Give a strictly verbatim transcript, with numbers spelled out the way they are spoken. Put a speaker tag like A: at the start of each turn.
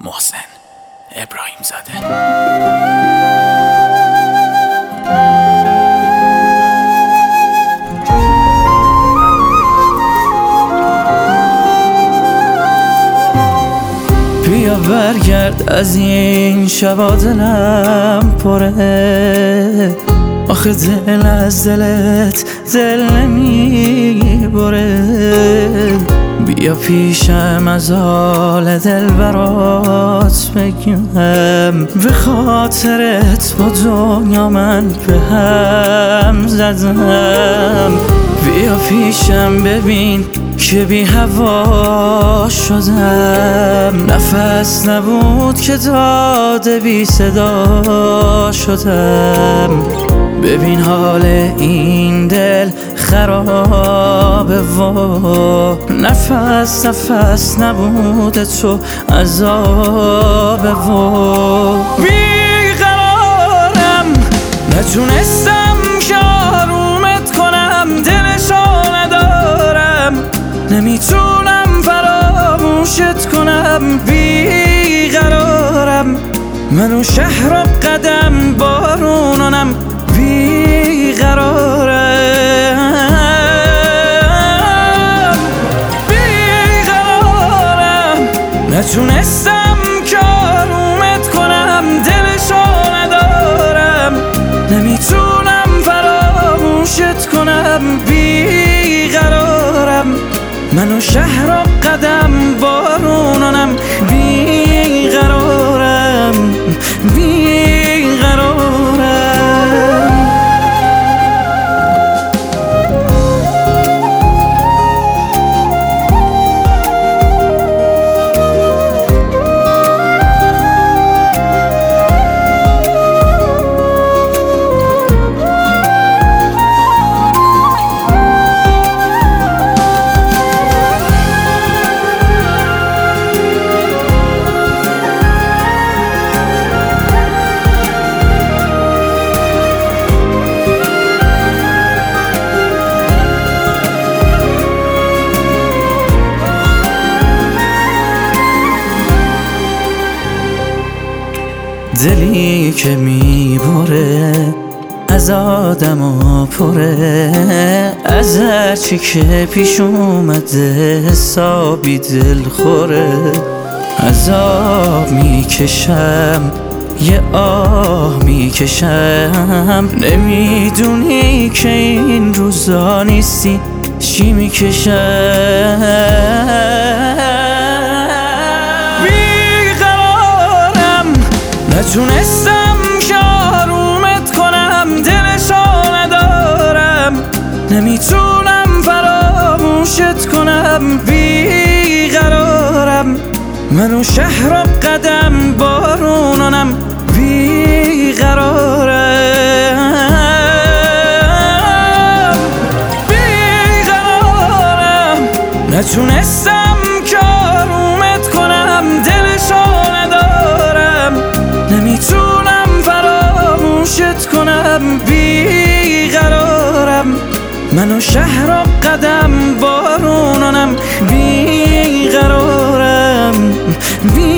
A: محسن ابراهیم زاده.
B: بیا برگرد از این شبا دلم پره، آخه دل از دلت دل نمی بره. بیا پیشم از حال دل برات بگم، به خاطرت با دنیا من به هم زدم. بیا پیشم ببین که بی هوا شدم، نفس نبود که داده بی صدا شدم. ببین حال این دل خرابه و نفس نفس نبود تو عذابه و بیقرارم، نتونستم که آرومت کنم، دلشو ندارم، نمیتونم فراموشت کنم. بیقرارم، منو شهر و قدم بارونانم. بیقرارم بیقرارم، نتونستم که آرومت کنم، دلشو ندارم، نمیتونم فراموشت کنم. بیقرارم، منو شهر و قدم بارونانم. بیقرارم بیقرارم. دلی که میبره از آدم و پره، از هرچی که پیش اومده حسابی دل خوره. عذاب میکشم یه آه میکشم، نمیدونی که این روزا نیستی چی میکشم. نتونستم که آرومت کنم، دلشو ندارم، نمیتونم فراموشت کنم. بیقرارم، منو شهر و قدم بارونانم. بیقرارم بیقرارم، نتونستم که آرومت کنم، دلشو ندارم، نمیتونم فراموشت کنم. بیقرارم، منو شهر و قدم بارونانم. بیقرارم بی